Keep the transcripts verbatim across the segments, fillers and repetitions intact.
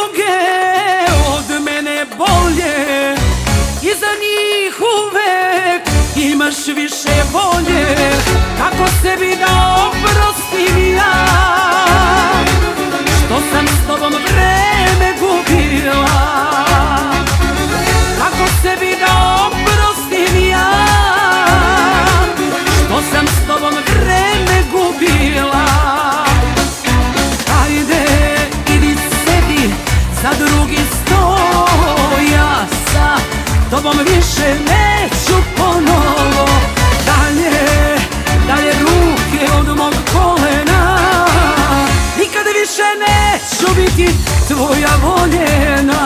druge od mene bolje i za njih uvek imaš više volje. Kako sebi da oprostim ja što sam s tobom vreme gubila? Kako sebi da oprostim ja što sam s tobom vreme gubila? Ajde, idi sedi za drugi sto, ja sa tobom više neću ponovo. Dalje, dalje ruke od mog kolena, nikad više neću biti tvoja voljena.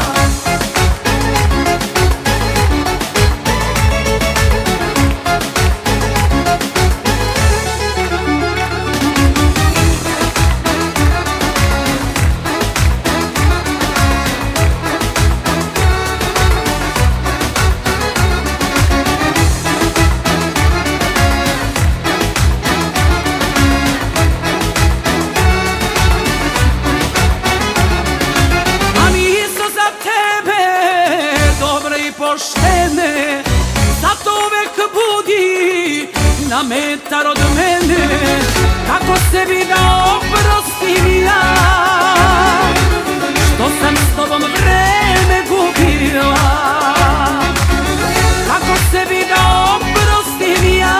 Poštene, zato uvek budi na metar od mene. Kako sebi da oprostim ja što sam s tobom vreme gubila? Kako sebi da oprostim ja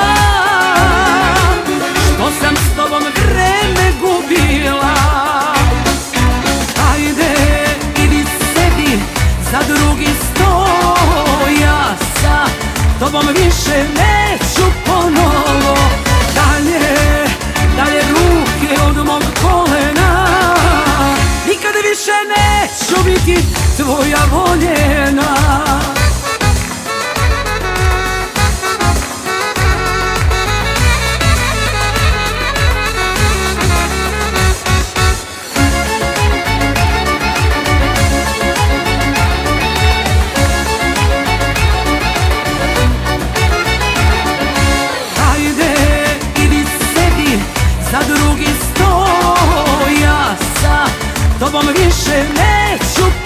što sam s tobom vreme gubila? Ajde, idi sedi za drugi sto, ja sa tobom više neću ponovo. Dalje, dalje ruke od mog kolena, nikad više neću biti tvoja voljena. Za drugi sto, ja sa tobom više neću